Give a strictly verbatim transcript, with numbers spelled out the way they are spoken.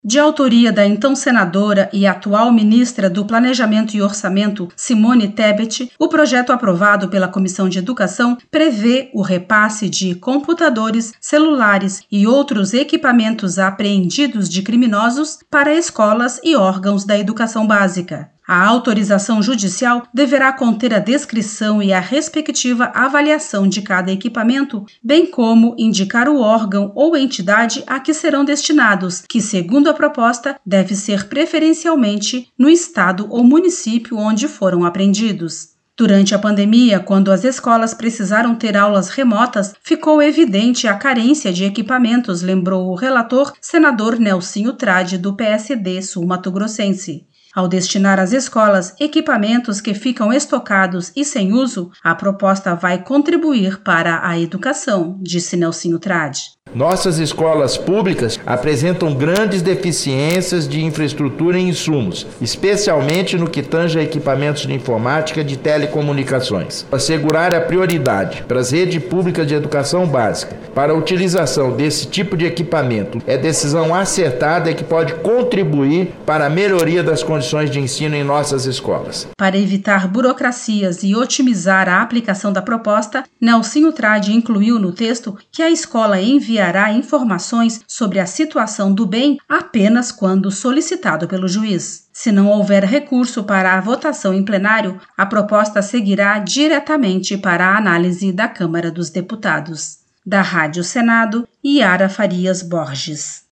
De autoria da então senadora e atual ministra do Planejamento e Orçamento, Simone Tebet, o projeto aprovado pela Comissão de Educação prevê o repasse de computadores, celulares e outros equipamentos apreendidos de criminosos para escolas e órgãos da educação básica. A autorização judicial deverá conter a descrição e a respectiva avaliação de cada equipamento, bem como indicar o órgão ou entidade a que serão destinados, que, segundo a proposta, deve ser preferencialmente no estado ou município onde foram apreendidos. Durante a pandemia, quando as escolas precisaram ter aulas remotas, ficou evidente a carência de equipamentos, lembrou o relator, senador Nelsinho Trade, do P S D sul-mato-grossense. Ao destinar às escolas equipamentos que ficam estocados e sem uso, a proposta vai contribuir para a educação, disse Nelsinho Trade. Nossas escolas públicas apresentam grandes deficiências de infraestrutura e insumos, especialmente no que tange a equipamentos de informática e de telecomunicações. Assegurar a prioridade para as redes públicas de educação básica para a utilização desse tipo de equipamento é decisão acertada e que pode contribuir para a melhoria das condições de ensino em nossas escolas. Para evitar burocracias e otimizar a aplicação da proposta, Nelsinho Trade incluiu no texto que a escola enviará informações sobre a situação do bem apenas quando solicitado pelo juiz. Se não houver recurso para a votação em plenário, a proposta seguirá diretamente para a análise da Câmara dos Deputados. Da Rádio Senado, Yara Farias Borges.